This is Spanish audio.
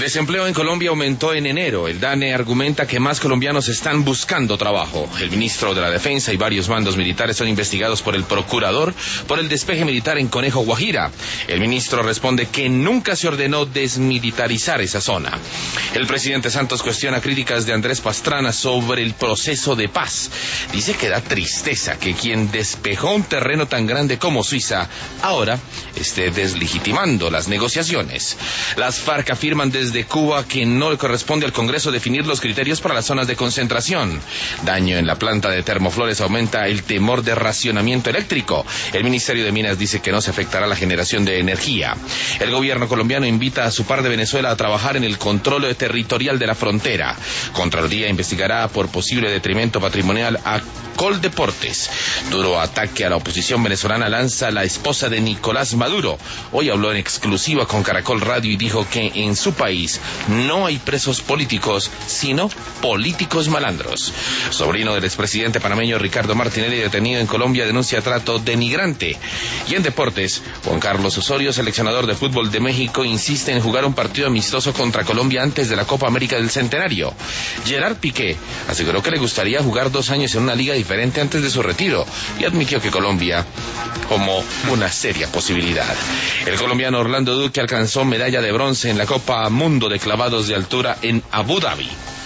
desempleo en Colombia aumentó en enero. El DANE argumenta que más colombianos están buscando trabajo. El ministro de la Defensa y varios mandos militares son investigados por el procurador por el despeje militar en Conejo, Guajira. El ministro responde que nunca se ordenó desmilitarizar esa zona. El presidente Santos cuestiona críticas de Andrés Pastrana sobre el proceso de paz. Dice que da tristeza que quien despejó un terreno tan grande como Suiza ahora esté deslegitimando las negociaciones. Las FARC afirman desde Cuba que no le corresponde al Congreso definir los criterios para las zonas de concentración. Daño en la planta de Termoflores aumenta el temor de racionamiento eléctrico. El Ministerio de Minas dice que no se afectará la generación de energía. El gobierno colombiano invita a su par de Venezuela a trabajar en el control territorial de la frontera. Contraloría investigará por posible detrimento patrimonial a Coldeportes. Duro ataque a la oposición venezolana lanza la esposa de Nicolás Maduro. Hoy habló en exclusiva con Caracol Radio y dijo que en su país no hay presos políticos, sino políticos malandros. Sobrino del expresidente panameño Ricardo Martinelli, detenido en Colombia, denuncia trato denigrante. Y en deportes, Juan Carlos Osorio, seleccionador de fútbol de México, insiste en jugar un partido amistoso contra Colombia antes de la Copa América del Centenario. Gerard Piqué aseguró que le gustaría jugar 2 años en una liga diferente antes de su retiro y admitió que Colombia como una seria posibilidad. El colombiano Orlando Duque alcanzó medalla de bronce en la Copa Mundo de clavados de altura en Abu Dhabi.